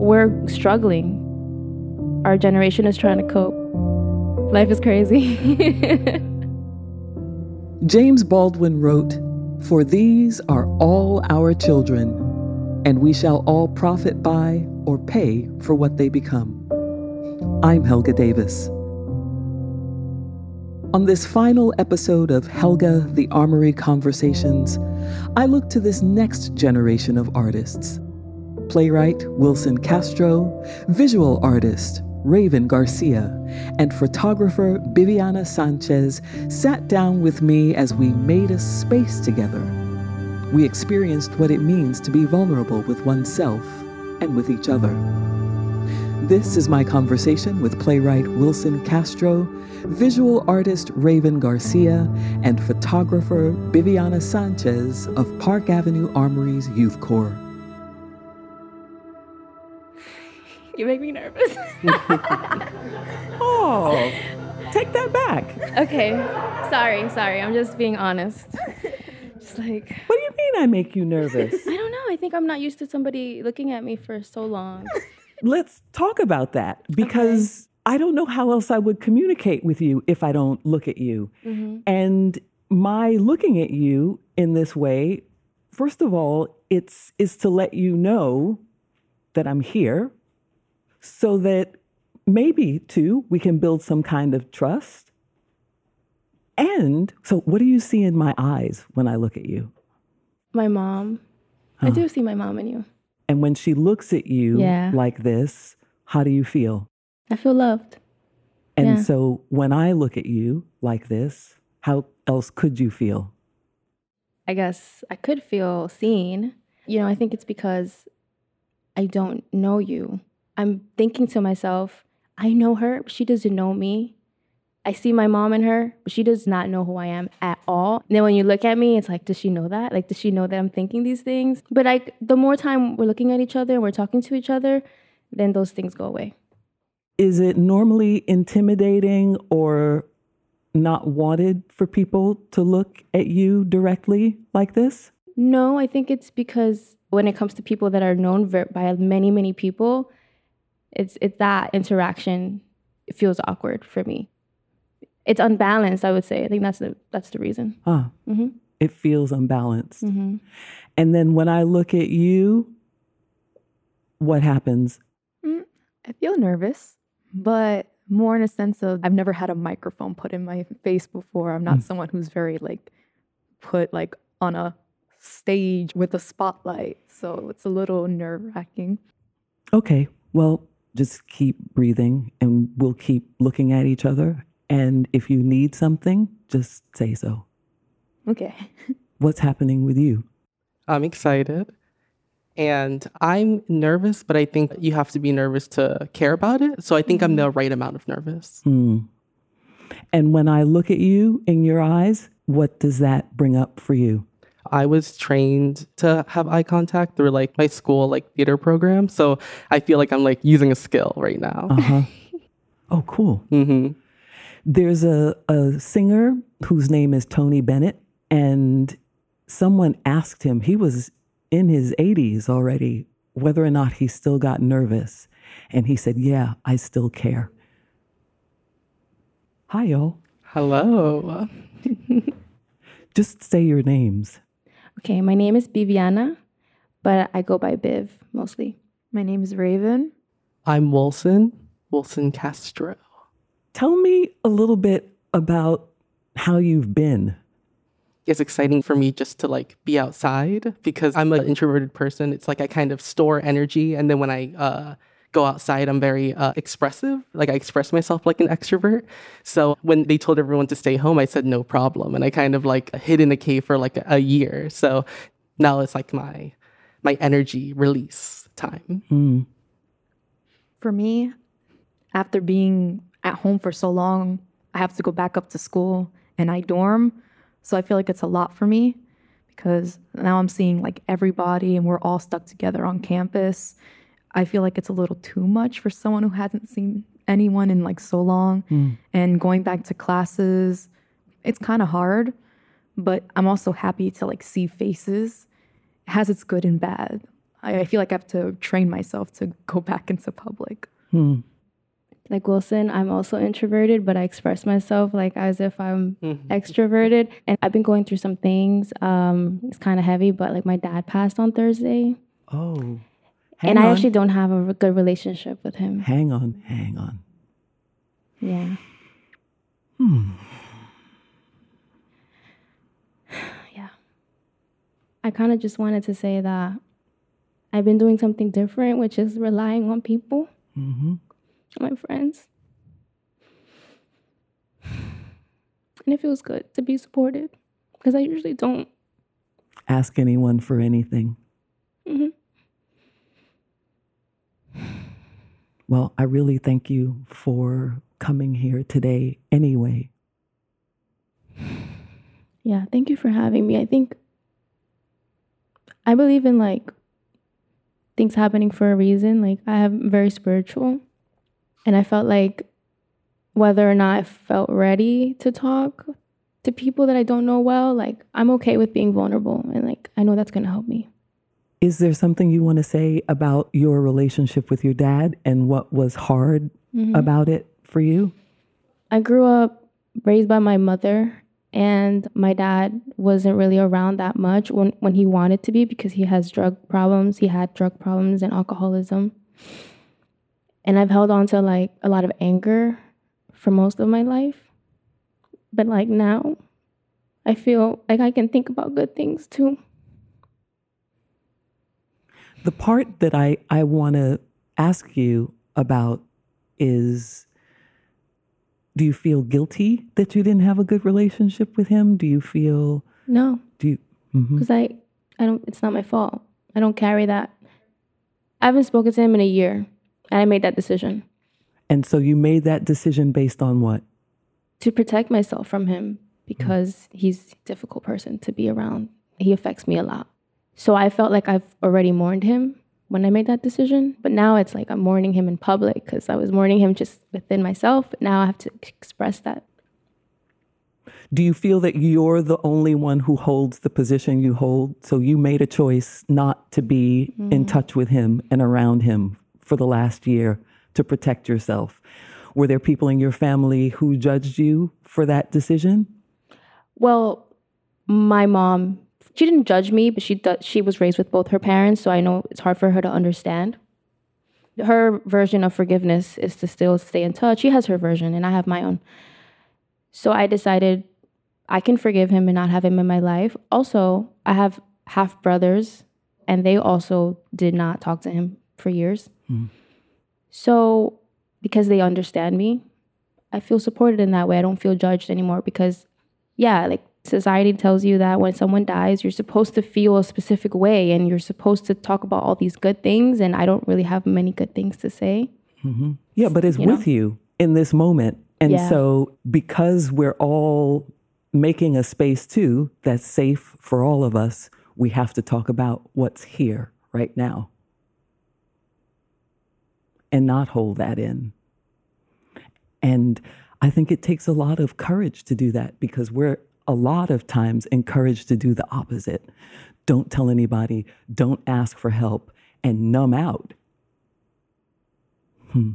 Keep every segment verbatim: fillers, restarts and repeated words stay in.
we're struggling. Our generation is trying to cope. Life is crazy. James Baldwin wrote, "For these are all our children, and we shall all profit by or pay for what they become." I'm Helga Davis. On this final episode of Helga the Armory Conversations, I look to this next generation of artists. Playwright Wilson Castro, visual artist Raven Garcia, and photographer Viviana Sanchez sat down with me as we made a space together. We experienced what it means to be vulnerable with oneself and with each other. This is my conversation with playwright Wilson Castro, visual artist Raven Garcia, and photographer Viviana Sanchez of Park Avenue Armory's Youth Corps. You make me nervous. Oh, take that back. Okay, sorry, sorry. I'm just being honest. Just like... What do you mean I make you nervous? I don't know. I think I'm not used to somebody looking at me for so long. Let's talk about that, because okay. I don't know how else I would communicate with you if I don't look at you. Mm-hmm. And my looking at you in this way, first of all, it's is to let you know that I'm here, so that maybe, too, we can build some kind of trust. And so what do you see in my eyes when I look at you? My mom. Huh. I do see my mom in you. And when she looks at you yeah. like this, how do you feel? I feel loved. And yeah. so when I look at you like this, how else could you feel? I guess I could feel seen. You know, I think it's because I don't know you. I'm thinking to myself, I know her, but she doesn't know me. I see my mom in her, but she does not know who I am at all. And then when you look at me, it's like, does she know that? Like, does she know that I'm thinking these things? But like, the more time we're looking at each other and we're talking to each other, then those things go away. Is it normally intimidating or not wanted for people to look at you directly like this? No, I think it's because when it comes to people that are known by many, many people, it's it's that interaction, it feels awkward for me. It's unbalanced, I would say. I think that's the that's the reason. Ah, mm-hmm. It feels unbalanced. Mm-hmm. And then when I look at you, what happens? Mm, I feel nervous, but more in a sense of I've never had a microphone put in my face before. I'm not mm. someone who's very like put like on a stage with a spotlight. So it's a little nerve-wracking. Okay, well, just keep breathing and we'll keep looking at each other. And if you need something, just say so. Okay. What's happening with you? I'm excited. And I'm nervous, but I think you have to be nervous to care about it. So I think mm-hmm. I'm the right amount of nervous. Mm. And when I look at you in your eyes, what does that bring up for you? I was trained to have eye contact through like my school, like theater program. So I feel like I'm like using a skill right now. Uh-huh. Oh, cool. Mm-hmm. There's a, a singer whose name is Tony Bennett, and someone asked him, he was in his eighties already, whether or not he still got nervous. And he said, yeah, I still care. Hi, y'all. Hello. Just say your names. Okay, my name is Viviana, but I go by Biv mostly. My name is Raven. I'm Wilson, Wilson Castro. Tell me a little bit about how you've been. It's exciting for me just to like be outside because I'm an introverted person. It's like I kind of store energy. And then when I uh, go outside, I'm very uh, expressive. Like I express myself like an extrovert. So when they told everyone to stay home, I said no problem. And I kind of like hid in a cave for like a, a year. So now it's like my my energy release time. Mm. For me, after being at home for so long, I have to go back up to school and I dorm. So I feel like it's a lot for me because now I'm seeing like everybody and we're all stuck together on campus. I feel like it's a little too much for someone who hasn't seen anyone in like so long. Mm. And going back to classes, it's kind of hard, but I'm also happy to like see faces. It has its good and bad. I, I feel like I have to train myself to go back into public. Hmm. Like Wilson, I'm also introverted, but I express myself like as if I'm Mhm. extroverted. And I've been going through some things. Um, it's kind of heavy, but like my dad passed on Thursday. Oh. Hang and on. I actually don't have a good relationship with him. Hang on, hang on. Yeah. Hmm. Yeah. I kind of just wanted to say that I've been doing something different, which is relying on people, Mm-hmm. my friends. And it feels good to be supported because I usually don't. Ask anyone for anything. Mm-hmm. Well, I really thank you for coming here today anyway. Yeah, thank you for having me. I think I believe in like things happening for a reason. Like I am very spiritual, and I felt like whether or not I felt ready to talk to people that I don't know well, like I'm okay with being vulnerable, and like I know that's going to help me. Is there something you want to say about your relationship with your dad and what was hard Mm-hmm. about it for you? I grew up raised by my mother, and my dad wasn't really around that much when, when he wanted to be because he has drug problems. He had drug problems and alcoholism. And I've held on to like a lot of anger for most of my life. But like now, I feel like I can think about good things too. The part that I, I want to ask you about is, do you feel guilty that you didn't have a good relationship with him? Do you feel, No, do you, mhm. because I, I don't, it's not my fault. I don't carry that. I haven't spoken to him in a year, and I made that decision And so you made that decision based on what? to protect myself from him because he's a difficult person to be around. He affects me a lot. So I felt like I've already mourned him when I made that decision. But now it's like I'm mourning him in public because I was mourning him just within myself. But now I have to express that. Do you feel that you're the only one who holds the position you hold? So you made a choice not to be mm-hmm. in touch with him and around him for the last year to protect yourself. Were there people in your family who judged you for that decision? Well, my mom, she didn't judge me, but she do- she was raised with both her parents, so I know it's hard for her to understand. Her version of forgiveness is to still stay in touch. She has her version, and I have my own. So I decided I can forgive him and not have him in my life. Also, I have half brothers, and they also did not talk to him for years. Mm. So because they understand me, I feel supported in that way. I don't feel judged anymore because, yeah, like society tells you that when someone dies, you're supposed to feel a specific way and you're supposed to talk about all these good things. And I don't really have many good things to say. Mm-hmm. Yeah, but it's you with know? you in this moment. And yeah. so because we're all making a space too that's safe for all of us, we have to talk about what's here right now and not hold that in. And I think it takes a lot of courage to do that because we're a lot of times encouraged to do the opposite. Don't tell anybody, don't ask for help, and numb out. Hmm.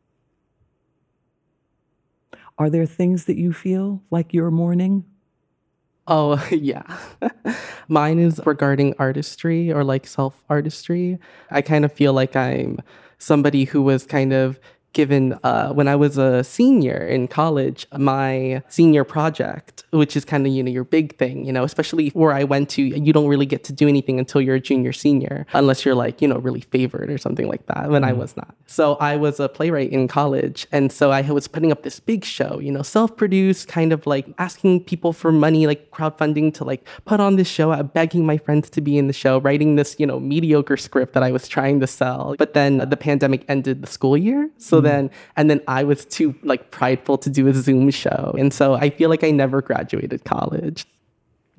Are there things that you feel like you're mourning? Oh, yeah. Mine is regarding artistry or like self-artistry. I kind of feel like I'm somebody who was kind of given, uh, when I was a senior in college, my senior project, which is kind of, you know, your big thing, you know, especially where I went to, you don't really get to do anything until you're a junior senior, unless you're like, you know, really favored or something like that, when mm. I was not. So I was a playwright in college. And so I was putting up this big show, you know, self-produced, kind of like asking people for money, like crowdfunding to like put on this show, uh, begging my friends to be in the show, writing this, you know, mediocre script that I was trying to sell. But then the pandemic ended the school year. So then, and then I was too like prideful to do a Zoom show. And so I feel like I never graduated college.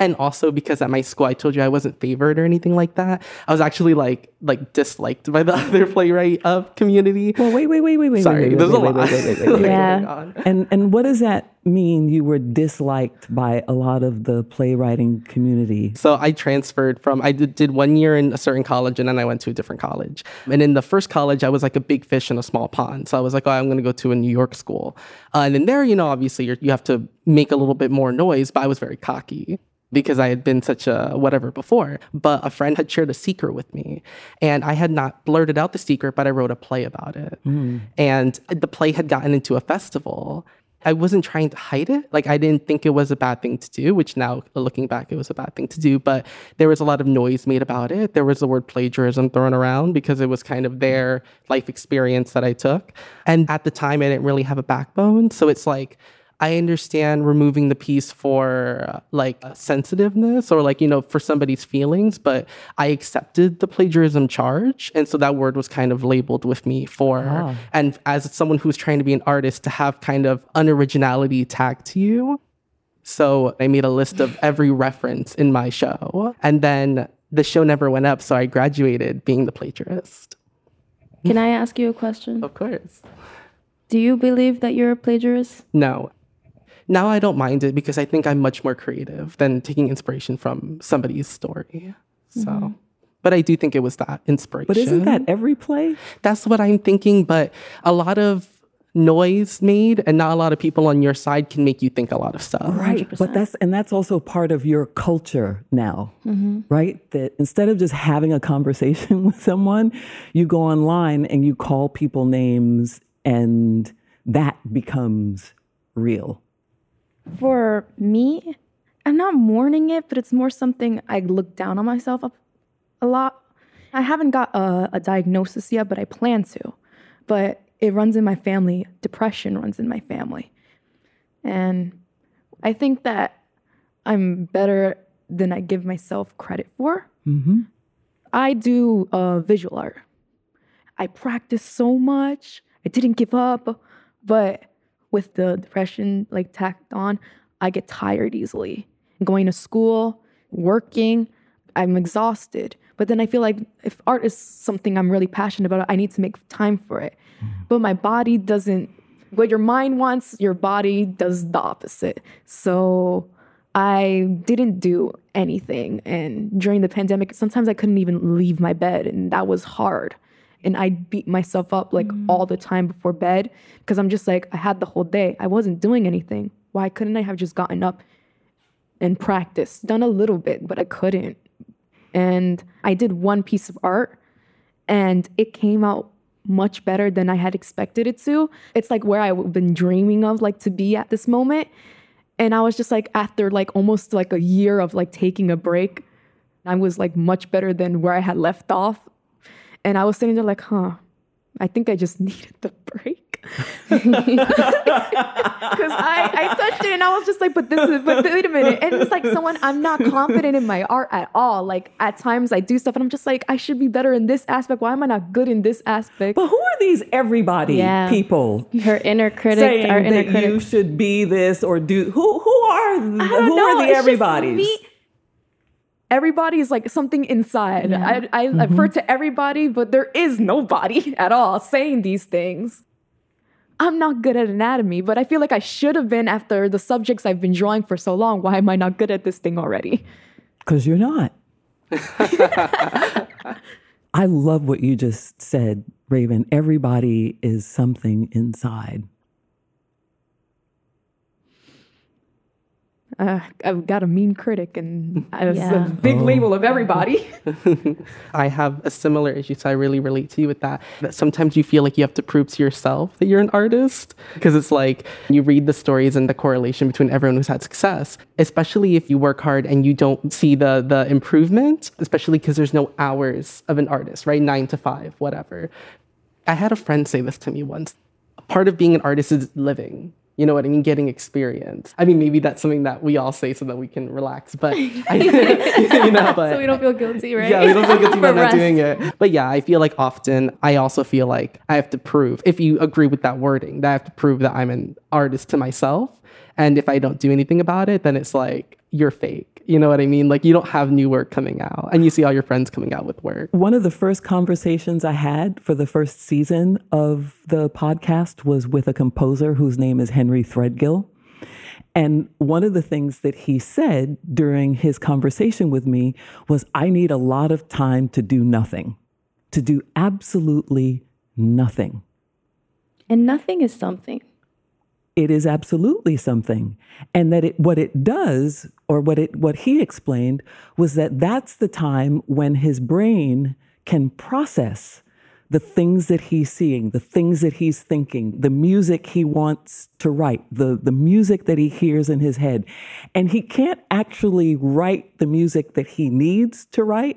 And also because at my school, I told you I wasn't favored or anything like that. I was actually like like disliked by the other playwright uh, community. Well, wait, wait, wait, wait, wait. Sorry, wait, wait, there's wait, a wait, lot. wait, wait, wait, wait, wait. Yeah. going on. And and what does that mean? You were disliked by a lot of the playwriting community. So I transferred from, I did, did one year in a certain college and then I went to a different college. And in the first college, I was like a big fish in a small pond. So I was like, oh, I'm going to go to a New York school. Uh, and then there, you know, obviously you're, you have to make a little bit more noise, but I was very cocky because I had been such a whatever before. But a friend had shared a secret with me and I had not blurted out the secret, but I wrote a play about it. Mm. And the play had gotten into a festival. I wasn't trying to hide it. Like, I didn't think it was a bad thing to do, which now looking back, it was a bad thing to do. But there was a lot of noise made about it. There was the word plagiarism thrown around because it was kind of their life experience that I took. And at the time, I didn't really have a backbone. So it's like, I understand removing the piece for uh, like uh, sensitiveness or like, you know, for somebody's feelings, but I accepted the plagiarism charge. And so that word was kind of labeled with me for, Ah. and as someone who's trying to be an artist, to have kind of unoriginality tagged to you. So I made a list of every reference in my show. And then the show never went up. So I graduated being the plagiarist. Can I ask you a question? Of course. Do you believe that you're a plagiarist? No. Now I don't mind it because I think I'm much more creative than taking inspiration from somebody's story. So, mm-hmm. But I do think it was that inspiration. But isn't that every play? That's what I'm thinking. But a lot of noise made and not a lot of people on your side can make you think a lot of stuff. Right. one hundred percent. But that's, and that's also part of your culture now, mm-hmm. right? That instead of just having a conversation with someone, you go online and you call people names and that becomes real. For me, I'm not mourning it, but it's more something I look down on myself a, a lot. I haven't got a, a diagnosis yet, but I plan to. But it runs in my family. Depression runs in my family. And I think that I'm better than I give myself credit for. Mm-hmm. I do uh, visual art. I practice so much. I didn't give up, but with the depression like tacked on, I get tired easily. Going to school, working, I'm exhausted. But then I feel like if art is something I'm really passionate about, I need to make time for it. Mm-hmm. But my body doesn't, what your mind wants, your body does the opposite. So I didn't do anything. And during the pandemic, sometimes I couldn't even leave my bed, and that was hard. And I beat myself up like mm. all the time before bed because I'm just like, I had the whole day. I wasn't doing anything. Why couldn't I have just gotten up and practiced? Done a little bit, but I couldn't. And I did one piece of art and it came out much better than I had expected it to. It's like where I've been dreaming of like to be at this moment. And I was just like, after like almost like a year of like taking a break, I was like much better than where I had left off. And I was sitting there like, huh, I think I just needed the break. Because I, I touched it and I was just like, but this is, but wait a minute. And it's like someone, I'm not confident in my art at all. Like at times I do stuff and I'm just like, I should be better in this aspect. Why am I not good in this aspect? But who are these everybody Yeah. people? Her inner critic, Saying our inner that critic. you should be this or do, who, who are, I don't who know. are the It's just everybody's? me. Everybody is like something inside. Yeah. I, I mm-hmm. refer to everybody, but there is nobody at all saying these things. I'm not good at anatomy, but I feel like I should have been after the subjects I've been drawing for so long. Why am I not good at this thing already? Because you're not. I love what you just said, Raven. Everybody is something inside. Uh, I've got a mean critic and it's Yeah. a big Oh. label of everybody. I have a similar issue, so I really relate to you with that. That sometimes you feel like you have to prove to yourself that you're an artist because it's like you read the stories and the correlation between everyone who's had success, especially if you work hard and you don't see the the improvement, especially because there's no hours of an artist, right? Nine to five, whatever. I had a friend say this to me once. Part of being an artist is living. You know what I mean? Getting experience. I mean, maybe that's something that we all say so that we can relax, but I, you know, but So we don't feel guilty, right? yeah, we don't feel guilty about For not rest. doing it. But yeah, I feel like often I also feel like I have to prove, if you agree with that wording, that I have to prove that I'm an artist to myself. And if I don't do anything about it, then it's like, you're fake. You know what I mean? Like you don't have new work coming out and you see all your friends coming out with work. One of the first conversations I had for the first season of the podcast was with a composer whose name is Henry Threadgill. And one of the things that he said during his conversation with me was, I need a lot of time to do nothing, to do absolutely nothing. And nothing is something. It is absolutely something. And that it, what it does, or what it, what he explained, was that that's the time when his brain can process the things that he's seeing, the things that he's thinking, the music he wants to write, the, the music that he hears in his head. And he can't actually write the music that he needs to write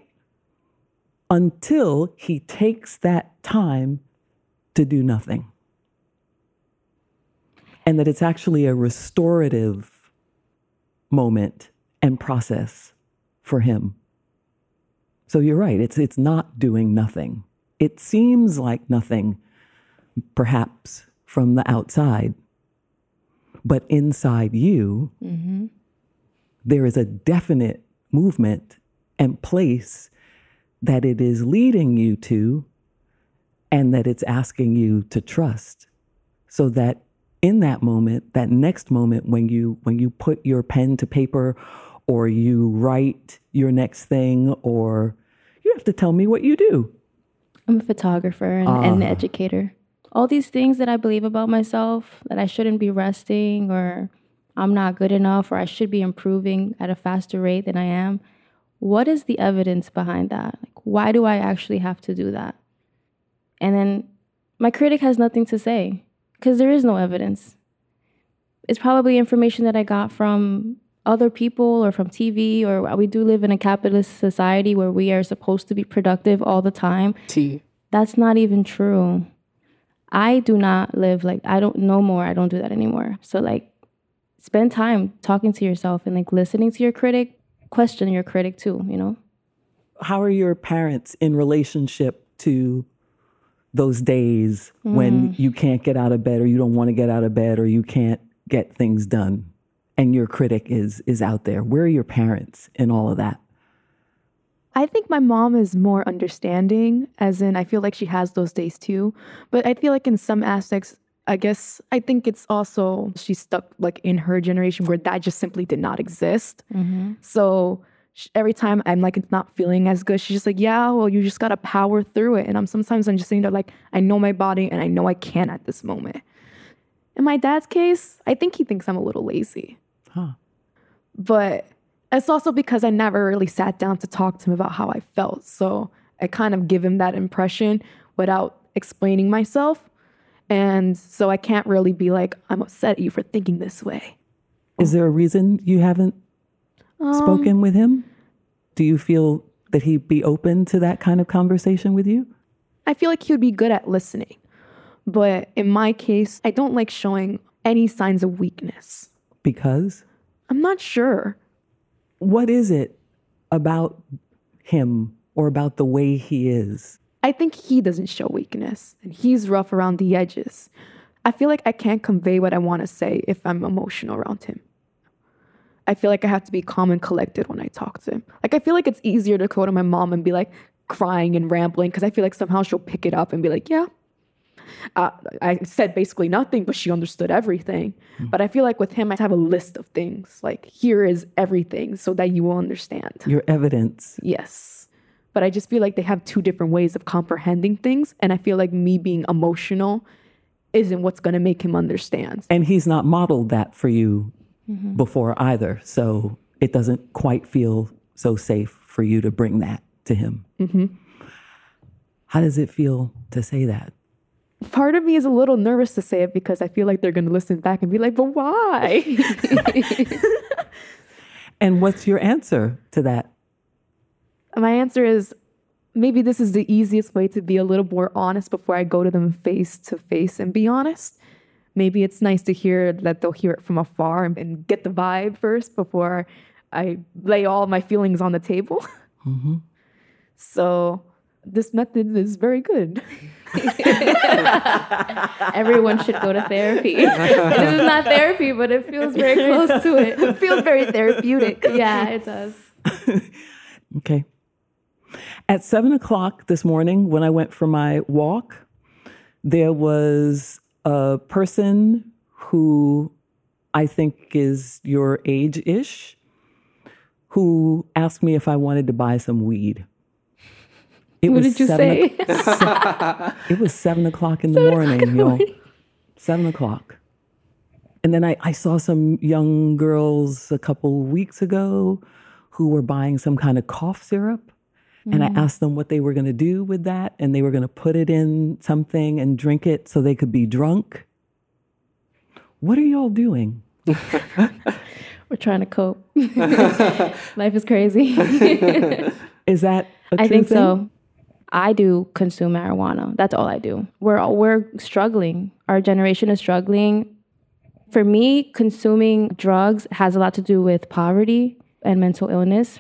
until he takes that time to do nothing. And that it's actually a restorative moment and process for him. So you're right, it's it's not doing nothing. It seems like nothing, perhaps from the outside, but inside you, mm-hmm. there is a definite movement and place that it is leading you to, and that it's asking you to trust, so that in that moment, that next moment when you when you put your pen to paper, or you write your next thing, or you have to tell me what you do. I'm a photographer and, uh, and an educator. All these things that I believe about myself, that I shouldn't be resting, or I'm not good enough, or I should be improving at a faster rate than I am. What is the evidence behind that? Like, why do I actually have to do that? And then my critic has nothing to say because there is no evidence. It's probably information that I got from other people or from T V, or we do live in a capitalist society where we are supposed to be productive all the time. T. That's not even true. I do not live like, I don't know more. I don't do that anymore. So like, spend time talking to yourself and like listening to your critic, question your critic too, you know? How are your parents in relationship to those days mm. when you can't get out of bed, or you don't want to get out of bed, or you can't get things done, and your critic is is out there? Where are your parents in all of that? I think my mom is more understanding, as in I feel like she has those days too. But I feel like in some aspects, I guess, I think it's also she's stuck like in her generation where that just simply did not exist. Mm-hmm. So she, every time I'm like, it's not feeling as good, she's just like, yeah, well, you just got to power through it. And I'm sometimes I'm just sitting there like, I know my body and I know I can at this moment. In my dad's case, I think he thinks I'm a little lazy. Huh. But it's also because I never really sat down to talk to him about how I felt. So I kind of give him that impression without explaining myself. And so I can't really be like, I'm upset at you for thinking this way. Is there a reason you haven't um, spoken with him? Do you feel that he'd be open to that kind of conversation with you? I feel like he would be good at listening. But in my case, I don't like showing any signs of weakness. Because? I'm not sure. What is it about him or about the way he is? I think he doesn't show weakness, and he's rough around the edges. I feel like I can't convey what I want to say if I'm emotional around him. I feel like I have to be calm and collected when I talk to him. Like, I feel like it's easier to go to my mom and be like crying and rambling, because I feel like somehow she'll pick it up and be like, yeah, Uh, I said basically nothing, but she understood everything. Mm. But I feel like with him, I have a list of things. Like, here is everything so that you will understand. Your evidence. Yes. But I just feel like they have two different ways of comprehending things. And I feel like me being emotional isn't what's going to make him understand. And he's not modeled that for you mm-hmm. before either. So it doesn't quite feel so safe for you to bring that to him. Mm-hmm. How does it feel to say that? Part of me is a little nervous to say it because I feel like they're going to listen back and be like, but why? And what's your answer to that? My answer is maybe this is the easiest way to be a little more honest before I go to them face to face and be honest. Maybe it's nice to hear that they'll hear it from afar and, and get the vibe first before I lay all my feelings on the table. Mm-hmm. So this method is very good. Everyone should go to therapy. This is not therapy, but it feels very close to it. It feels very therapeutic. Yeah, it does. Okay. At seven o'clock this morning, when I went for my walk, there was a person who I think is your age-ish who asked me if I wanted to buy some weed. It what was did you say? o- se- it was seven o'clock in the morning, y'all. Seven o'clock. And then I, I saw some young girls a couple weeks ago who were buying some kind of cough syrup. And I asked them what they were going to do with that. And they were going to put it in something and drink it so they could be drunk. What are y'all doing? We're trying to cope. Life is crazy. Is that a I true think thing? so. I do consume marijuana. That's all I do. We're all, we're struggling. Our generation is struggling. For me, consuming drugs has a lot to do with poverty and mental illness.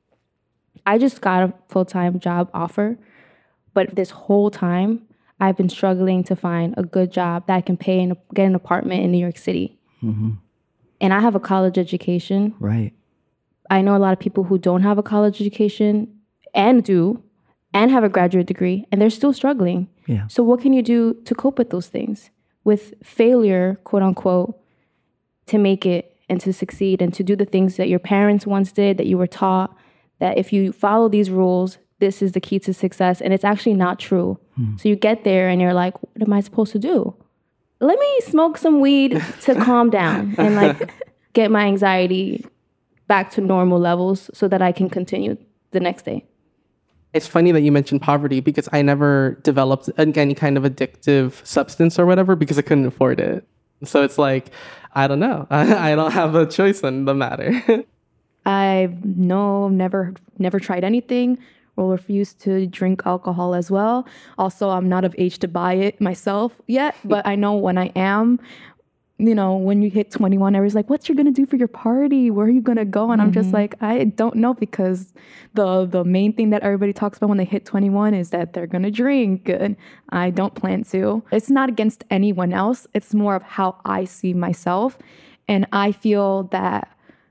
I just got a full-time job offer, but this whole time I've been struggling to find a good job that I can pay and get an apartment in New York City. Mm-hmm. And I have a college education. Right. I know a lot of people who don't have a college education and do and have a graduate degree, and they're still struggling. Yeah. So what can you do to cope with those things? With failure, quote unquote, to make it and to succeed and to do the things that your parents once did, that you were taught, that if you follow these rules, this is the key to success. And it's actually not true. Hmm. So you get there and you're like, what am I supposed to do? Let me smoke some weed to calm down and like get my anxiety back to normal levels so that I can continue the next day. It's funny that you mentioned poverty because I never developed any kind of addictive substance or whatever because I couldn't afford it. So it's like, I don't know. I, I don't have a choice in the matter. I've no, never, never tried anything. Will refuse to drink alcohol as well. Also, I'm not of age to buy it myself yet, but I know when I am, you know, when you hit twenty-one, everyone's like, what you're going to do for your party? Where are you going to go? And mm-hmm. I'm just like, I don't know, because the the main thing that everybody talks about when they hit twenty-one is that they're going to drink. And I don't plan to. It's not against anyone else. It's more of how I see myself. And I feel that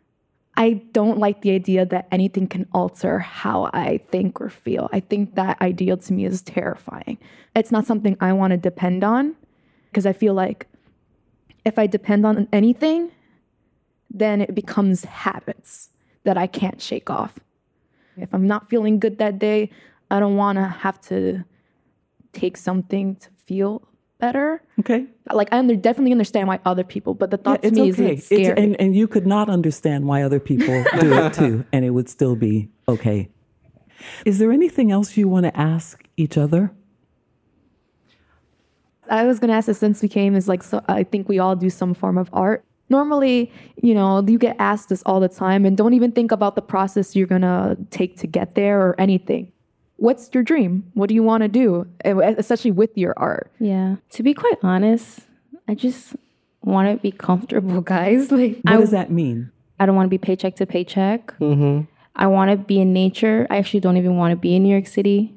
I don't like the idea that anything can alter how I think or feel. I think that ideal to me is terrifying. It's not something I want to depend on, because I feel like if I depend on anything, then it becomes habits that I can't shake off. If I'm not feeling good that day, I don't want to have to take something to feel better. Okay. Like, I under, definitely understand why other people, but the thought yeah, to me okay. is it's scary. It's, and, and you could not understand why other people do it too, and it would still be okay. Is there anything else you want to ask each other? I was going to ask this since we came is like, so I think we all do some form of art. Normally, you know, you get asked this all the time, and don't even think about the process you're going to take to get there or anything. What's your dream? What do you want to do, especially with your art? Yeah. To be quite honest, I just want to be comfortable, guys. Like, what I, does that mean? I don't want to be paycheck to paycheck. Mm-hmm. I want to be in nature. I actually don't even want to be in New York City.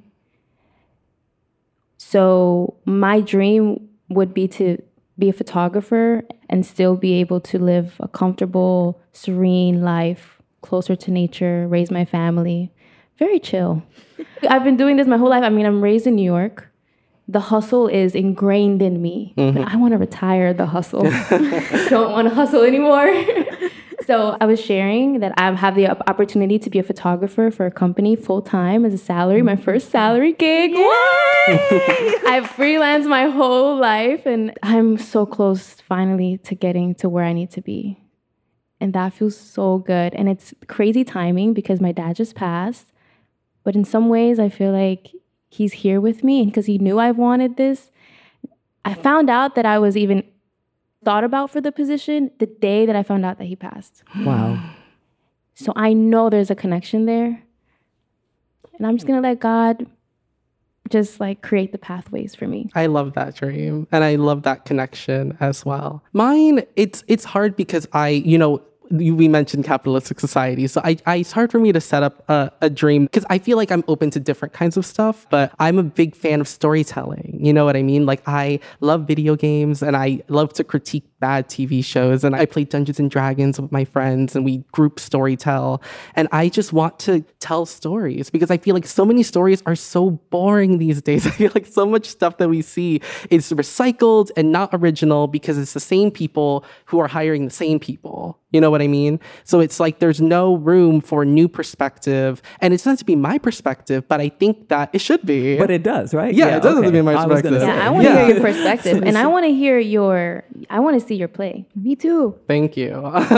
So my dream would be to be a photographer and still be able to live a comfortable, serene life, closer to nature, raise my family. Very chill. I've been doing this my whole life. I mean, I'm raised in New York. The hustle is ingrained in me. Mm-hmm. But I want to retire the hustle. Don't want to hustle anymore. So I was sharing that I have the opportunity to be a photographer for a company full-time as a salary, my first salary gig. I've freelanced my whole life, and I'm so close finally to getting to where I need to be. And that feels so good. And it's crazy timing because my dad just passed. But in some ways, I feel like he's here with me because he knew I wanted this. I found out that I was even thought about for the position the day that I found out that he passed. Wow. So I know there's a connection there. And I'm just going to let God just like create the pathways for me. I love that dream. And I love that connection as well. Mine, it's it's hard because I, you know, you, we mentioned capitalistic society. So I, I, it's hard for me to set up a, a dream because I feel like I'm open to different kinds of stuff, but I'm a big fan of storytelling. You know what I mean? Like I love video games and I love to critique bad T V shows. And I play Dungeons and Dragons with my friends and we group storytell. And I just want to tell stories because I feel like so many stories are so boring these days. I feel like so much stuff that we see is recycled and not original because it's the same people who are hiring the same people. You know what I mean? So it's like there's no room for new perspective. And it's not to be my perspective, but I think that it should be. But it does, right? Yeah, yeah it does okay. have to be my perspective. I yeah, I want to yeah. hear your perspective. And I want to hear your, I want to see your play. Me too. Thank you.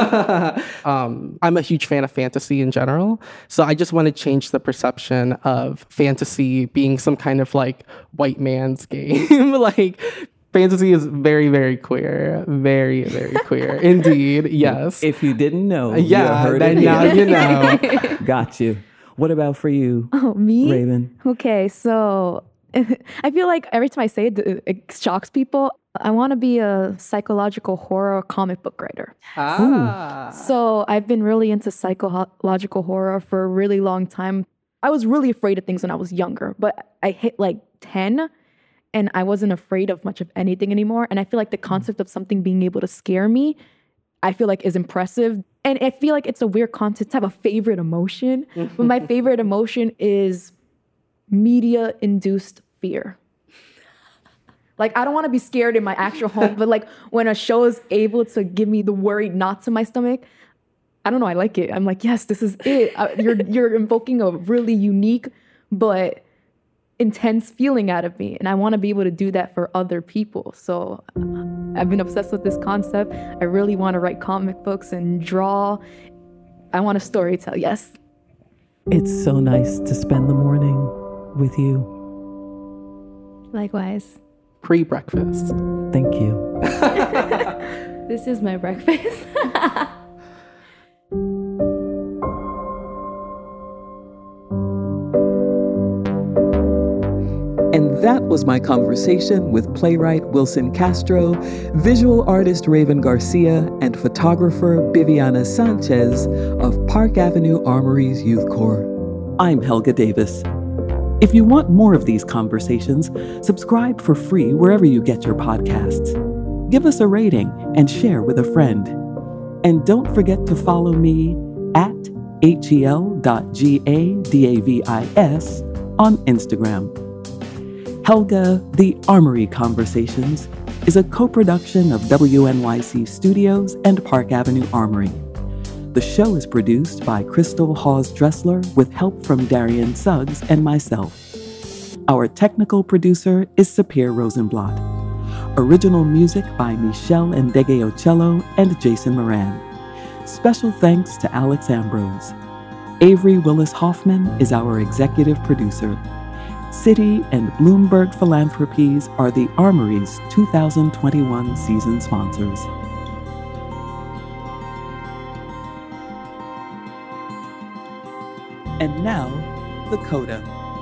um, I'm a huge fan of fantasy in general. So I just want to change the perception of fantasy being some kind of like white man's game. Like, fantasy is very, very queer. Very, very queer. Indeed. Yes. If you didn't know, yeah, you heard then it now you know. Got you. What about for you? Oh, me? Raven? Okay, so I feel like every time I say it, it shocks people. I want to be a psychological horror comic book writer. Ah. So I've been really into psychological horror for a really long time. I was really afraid of things when I was younger, but I hit like ten and I wasn't afraid of much of anything anymore. And I feel like the concept of something being able to scare me, I feel like is impressive. And I feel like it's a weird concept to have a favorite emotion. But my favorite emotion is media-induced fear. Like, I don't want to be scared in my actual home, but like when a show is able to give me the worried knots in my stomach, I don't know, I like it. I'm like, yes, this is it. Uh, you're you're invoking a really unique but intense feeling out of me. And I want to be able to do that for other people. So uh, I've been obsessed with this concept. I really want to write comic books and draw. I want to storytell, yes. It's so nice to spend the morning with you. Likewise. Pre-breakfast. Thank you. This is my breakfast. And that was my conversation with playwright Wilson Castro, visual artist Raven Garcia, and photographer Viviana Sanchez of Park Avenue Armory's Youth Corps. I'm Helga Davis. If you want more of these conversations, subscribe for free wherever you get your podcasts. Give us a rating and share with a friend. And don't forget to follow me at hel dot gadavis on Instagram. Helga, The Armory Conversations is a co-production of W N Y C Studios and Park Avenue Armory. The show is produced by Crystal Hawes-Dressler with help from Darian Suggs and myself. Our technical producer is Sapir Rosenblatt. Original music by Michelle Ndegeocello and Jason Moran. Special thanks to Alex Ambrose. Avery Willis Hoffman is our executive producer. Citi and Bloomberg Philanthropies are the Armory's two thousand twenty-one season sponsors. And now, the coda.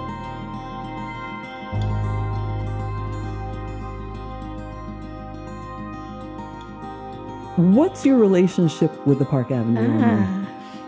What's your relationship with the Park Avenue Armory? Ah.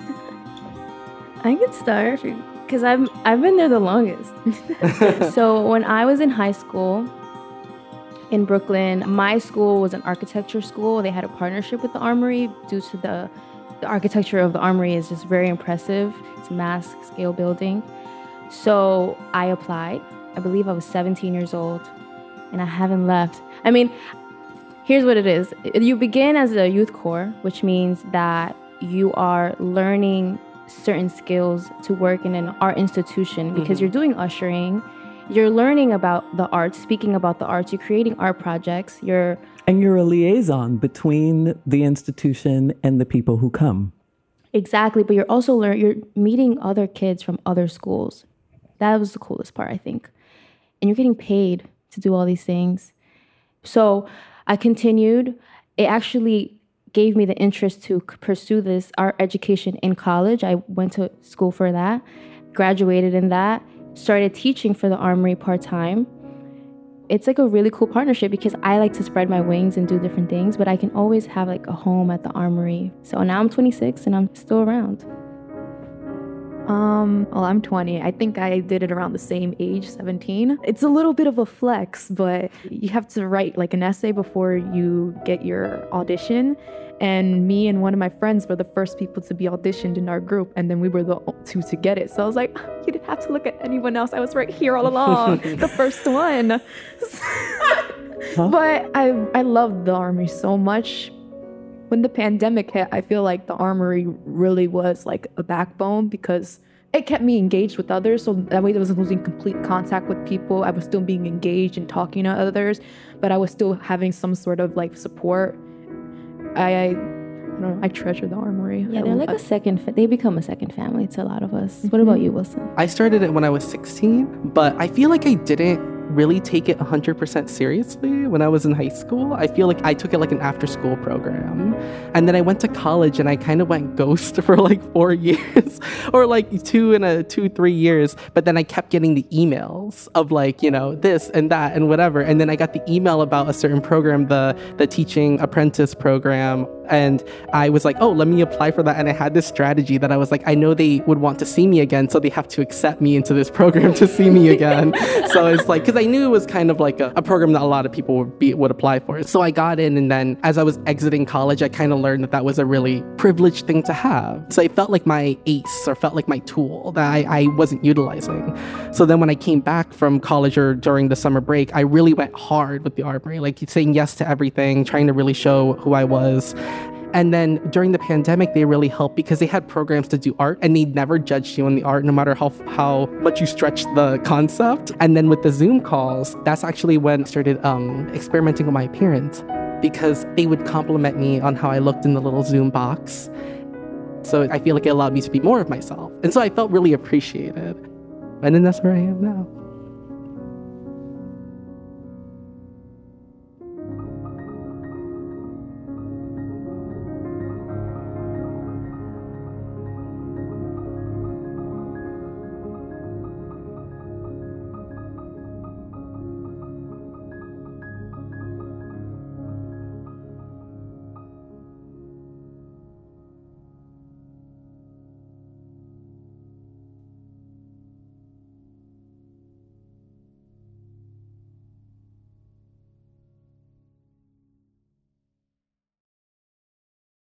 I can start because I've I've been there the longest. So when I was in high school in Brooklyn, my school was an architecture school. They had a partnership with the Armory due to the the architecture of the Armory is just very impressive. It's a mass scale building. So I applied. I believe I was seventeen years old, and I haven't left. I mean, here's what it is. You begin as a youth corps, which means that you are learning certain skills to work in an art institution because mm-hmm. you're doing ushering. You're learning about the arts, speaking about the arts. You're creating art projects. You're And you're a liaison between the institution and the people who come. Exactly, but you're also learn. You're meeting other kids from other schools. That was the coolest part, I think. And you're getting paid to do all these things. So I continued. It actually gave me the interest to pursue this art education in college. I went to school for that, graduated in that, started teaching for the Armory part-time. it's like a really cool partnership because I like to spread my wings and do different things, but I can always have like a home at the Armory. So now I'm twenty-six and I'm still around. Um, well, I'm twenty. I think I did it around the same age, seventeen. It's a little bit of a flex, but you have to write like an essay before you get your audition. And me and one of my friends were the first people to be auditioned in our group, and then we were the two to get it. So I was like, you didn't have to look at anyone else. I was right here all along, the first one. Huh? But I, I loved the Armory so much. When the pandemic hit, I feel like the Armory really was like a backbone because it kept me engaged with others. So that way I wasn't losing complete contact with people. I was still being engaged and talking to others, but I was still having some sort of like support. I, I, I don't know, I treasure the Armory. Yeah, they're like a second, fa- they become a second family to a lot of us. Mm-hmm. What about you, Wilson? I started it when I was sixteen, but I feel like I didn't really take it one hundred percent seriously when I was in high school. I feel like I took it like an after school program. And then I went to college and I kind of went ghost for like four years or like two and a two, three years. But then I kept getting the emails of like, you know, this and that and whatever. And then I got the email about a certain program, the, the teaching apprentice program. And I was like, oh, let me apply for that. And I had this strategy that I was like, I know they would want to see me again, so they have to accept me into this program to see me again. So it's like, because I knew it was kind of like a, a program that a lot of people would be would apply for. So I got in, and then as I was exiting college, I kind of learned that that was a really privileged thing to have. So I felt like my ace, or felt like my tool that I, I wasn't utilizing. So then when I came back from college or during the summer break, I really went hard with the Armory, like saying yes to everything, trying to really show who I was. And then during the pandemic, they really helped because they had programs to do art, and they never judged you on the art, no matter how how much you stretched the concept. And then with the Zoom calls, that's actually when I started um, experimenting with my appearance, because they would compliment me on how I looked in the little Zoom box. So I feel like it allowed me to be more of myself. And so I felt really appreciated. And then that's where I am now.